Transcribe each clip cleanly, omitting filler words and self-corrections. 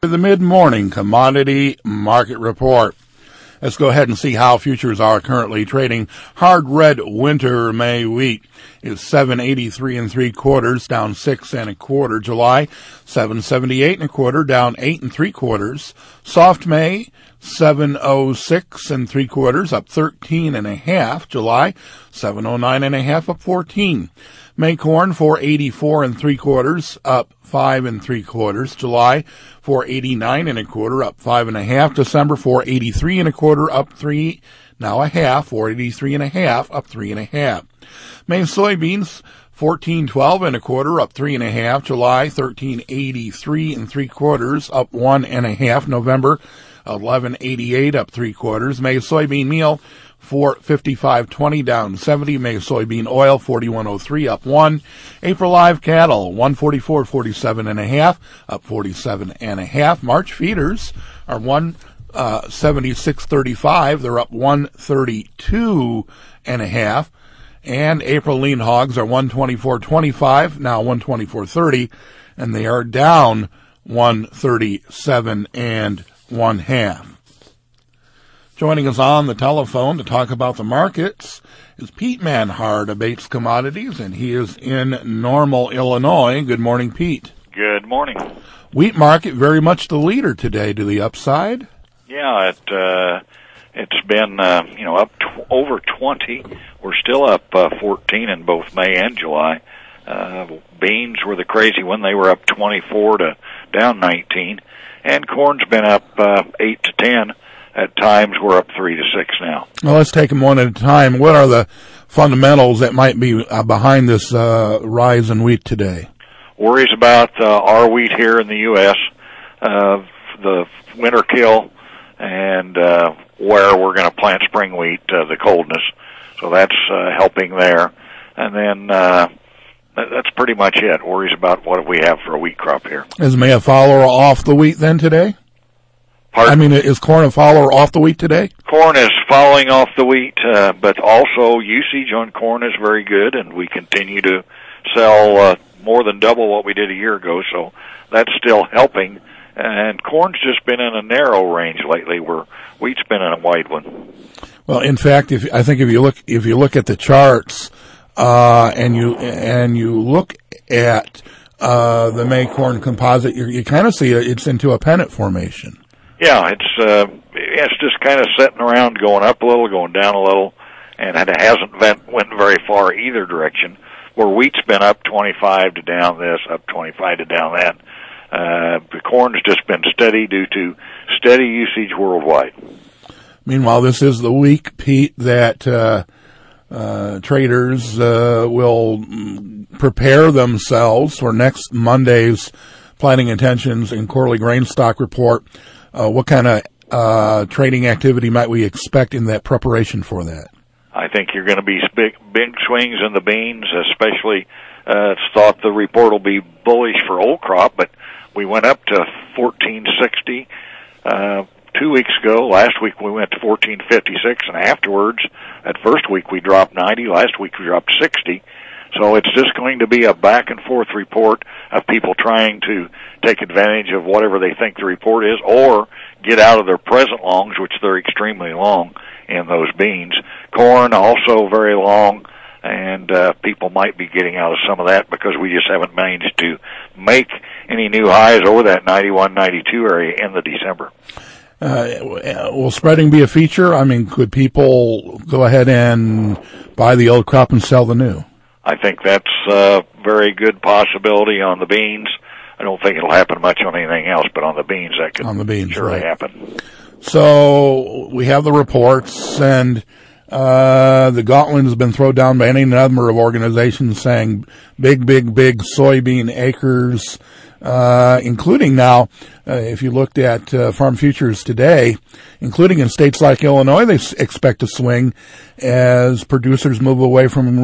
The mid-morning commodity market report. Let's go ahead and see how futures are currently trading. Hard red winter May wheat is 7.83 3/4, down 6 1/4. July 7.78 1/4, down 8 3/4. Soft May 7.06 3/4, up 13 1/2. July 7.09 1/2, up 14. May corn 4.84 3/4, up 5 3/4. July 4.89 1/4, up 5 1/2. December 4.83 1/4, up 3 now a half. 4.83 1/2, up 3 1/2. May soybeans 14.12 1/4, up 3 1/2. July 13.83 3/4, up 1 1/2. November 11.88, up 3/4. May soybean meal 455.20, down 70. May soybean oil 41.03, up 1. April live cattle 144.47 1/2, up 47 1/2. March feeders are 176.35. They're up 132 1/2. And April lean hogs are 124.25, now 124.30, and they are down 137 1/2. Joining us on the telephone to talk about the markets is Pete Manhard of Bates Commodities, and he is in Normal, Illinois. Good morning, Pete. Good morning. Wheat market very much the leader today to the upside. Yeah, it's been up over 20. We're still up 14 in both May and July. Beans were the crazy one; they were up 24 to down 19, and corn's been up 8 to 10. At times, we're up 3 to 6 now. Well, let's take them one at a time. What are the fundamentals that might be behind this rise in wheat today? Worries about our wheat here in the U.S., the winter kill, and where we're going to plant spring wheat, the coldness. So that's helping there. And then that's pretty much it. Worries about what we have for a wheat crop here. Is May a follower off the wheat then today? Pardon? I mean, is corn a follower off the wheat today? Corn is falling off the wheat, but also usage on corn is very good, and we continue to sell more than double what we did a year ago, so that's still helping. And corn's just been in a narrow range lately, where wheat's been in a wide one. Well, in fact, if you look at the charts, and you look at the May corn composite, you kind of see it's into a pennant formation. Yeah, it's just kind of sitting around, going up a little, going down a little, and it hasn't went very far either direction. Where wheat's been up 25 to down this, up 25 to down that. The corn's just been steady due to steady usage worldwide. Meanwhile, this is the week, Pete, that traders will prepare themselves for next Monday's planting intentions and quarterly grain stock report. What kind of trading activity might we expect in that preparation for that? I think you're going to be big swings in the beans, especially it's thought the report will be bullish for old crop, but we went up to 1460 2 weeks ago. Last week we went to 1456, and afterwards, that first week we dropped 90. Last week we dropped 60. So it's just going to be a back-and-forth report of people trying to take advantage of whatever they think the report is, or get out of their present longs, which they're extremely long in those beans. Corn also very long, and people might be getting out of some of that because we just haven't managed to make any new highs over that 91, 92 area in the December. Will spreading be a feature? I mean, could people go ahead and buy the old crop and sell the new? I think that's a very good possibility on the beans. I don't think it'll happen much on anything else, but on the beans, that could surely happen. So we have the reports, and the gauntlet has been thrown down by any number of organizations saying big soybean acres, including now, if you looked at farm futures today, including in states like Illinois, they expect to swing as producers move away from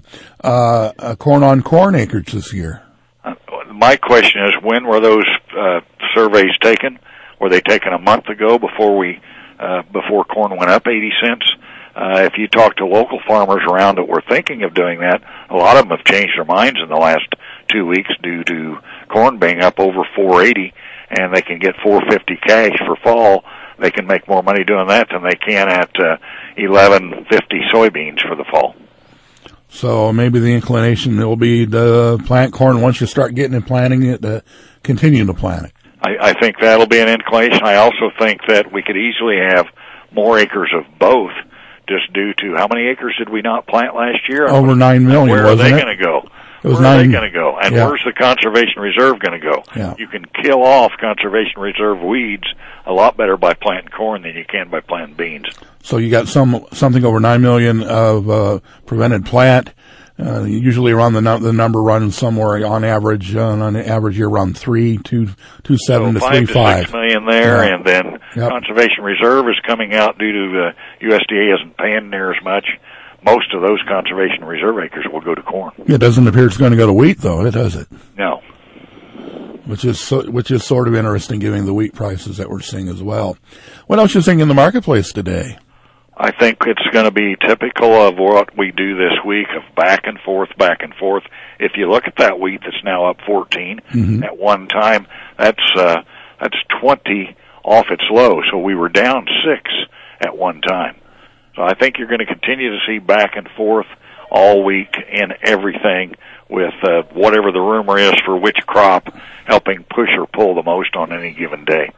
corn-on-corn acreage this year. My question is, when were those surveys taken? Were they taken a month ago before corn went up 80 cents? If you talk to local farmers around that were thinking of doing that, a lot of them have changed their minds in the last 2 weeks due to corn being up over $4.80 and they can get $4.50 cash for fall, they can make more money doing that than they can at $11.50 soybeans for the fall. So maybe the inclination will be to plant corn once you start getting and planting it, to continue to plant it. I think that'll be an inclination. I also think that we could easily have more acres of both, just due to how many acres did we not plant last year? Over 9 million, where wasn't it? Where are they going to go? Where are they going to go? And where's the conservation reserve going to go? Yeah. You can kill off conservation reserve weeds a lot better by planting corn than you can by planting beans. So you got something over 9 million of prevented plant. Usually around the number runs somewhere on average year around 3.27 to 3.5. 5 to 6 million there, and then conservation reserve is coming out due to USDA isn't paying near as much. Most of those conservation reserve acres will go to corn. It doesn't appear it's going to go to wheat, though, does it? No. Which is sort of interesting, given the wheat prices that we're seeing as well. What else are you seeing in the marketplace today? I think it's going to be typical of what we do this week, of back and forth. If you look at that wheat that's now up 14 at one time, that's 20 off its low. So we were down 6 at one time. So I think you're going to continue to see back and forth all week in everything, with whatever the rumor is for which crop helping push or pull the most on any given day.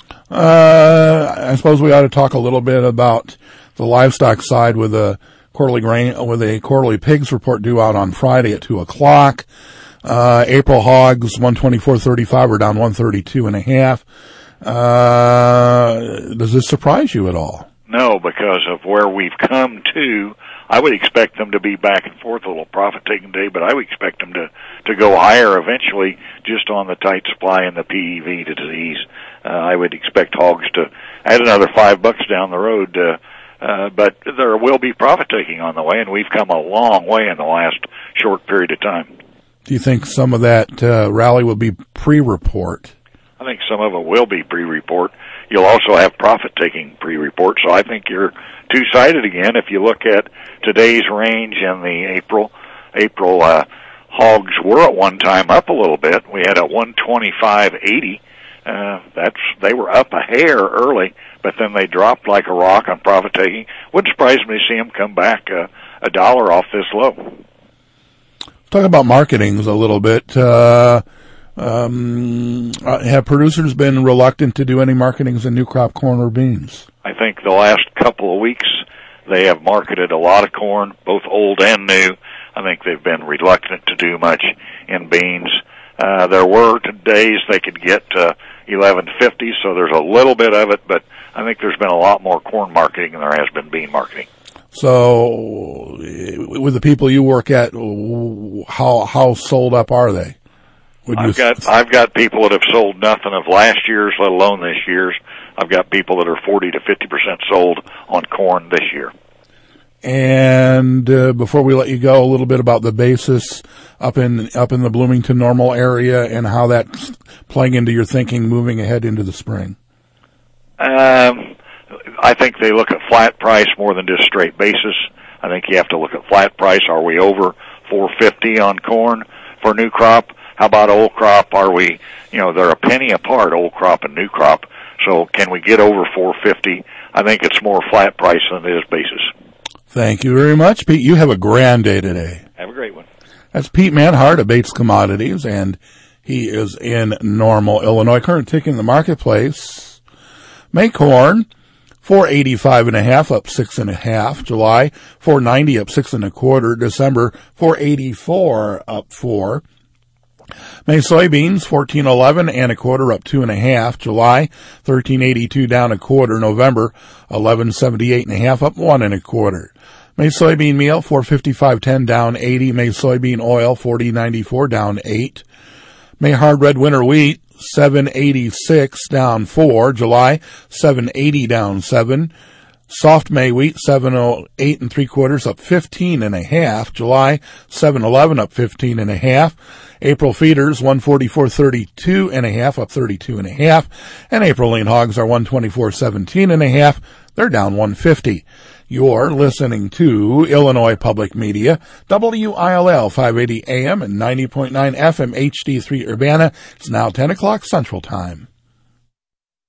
I suppose we ought to talk a little bit about the livestock side with a quarterly pigs report due out on Friday at 2:00. April hogs 124.35 are down 132.5. Does this surprise you at all? No, because of where we've come to. I would expect them to be back and forth, a little profit-taking day, but I would expect them to go higher eventually, just on the tight supply and the PEV to disease. I would expect hogs to add another $5 down the road, but there will be profit-taking on the way, and we've come a long way in the last short period of time. Do you think some of that rally will be pre-report? I think some of it will be pre-report. You'll also have profit-taking pre-report, so I think you're two-sided again. If you look at today's range in the April hogs were at one time up a little bit. We had a 125.80. They were up a hair early, but then they dropped like a rock on profit-taking. Wouldn't surprise me to see them come back $1 off this low. Talk about marketings a little bit. Have producers been reluctant to do any marketings in new crop corn or beans? I think the last couple of weeks they have marketed a lot of corn, both old and new. I think they've been reluctant to do much in beans. There were days they could get 11.50, so there's a little bit of it, but I think there's been a lot more corn marketing than there has been bean marketing. So, with the people you work at, how sold up are they? I've got people that have sold nothing of last year's, let alone this year's. I've got people that are 40 to 50% sold on corn this year. And before we let you go, a little bit about the basis up in the Bloomington Normal area and how that's playing into your thinking moving ahead into the spring. I think they look at flat price more than just straight basis. I think you have to look at flat price. Are we over $4.50 on corn for new crop? How about old crop? Are we, they're a penny apart, old crop and new crop. So can we get over $4.50? I think it's more flat price than it is basis. Thank you very much, Pete. You have a grand day today. Have a great one. That's Pete Manhart of Bates Commodities, and he is in Normal, Illinois. Current tick in the marketplace. May corn, 485.5, up 6.5. July, 490, up 6 1/4. December, 484, up 4. May soybeans, 1411 1/4, up 2.5. July, 1382, down 1/4. November, 1178.5, up 1 1/4. May soybean meal, 455.10, down 80. May soybean oil, 40.94, down 8. May hard red winter wheat, 786, down 4. July, 780, down 7. Soft May wheat, 708 3/4, up 15.5. July, 711, up 15.5. April feeders, 144.32.5, up 32.5. And April lean hogs are 124.17.5. They're down 150. You're listening to Illinois Public Media, WILL 580 AM and 90.9 FM HD3 Urbana. It's now 10 o'clock Central Time.